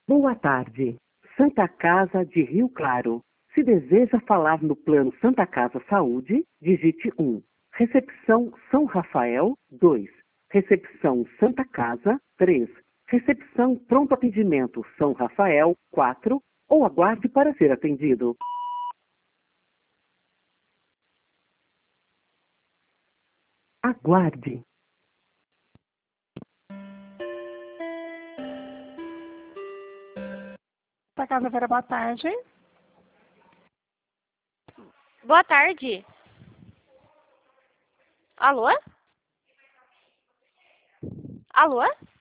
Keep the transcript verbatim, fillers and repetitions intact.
Boa tarde. Santa Casa de Rio Claro. Se deseja falar no plano Santa Casa Saúde, digite um. Recepção São Rafael, dois. Recepção Santa Casa, três. Recepção Pronto Atendimento São Rafael, quatro. Ou aguarde para ser atendido. Aguarde. Santa Casa Vera, boa tarde. Boa tarde. Alô? Alô?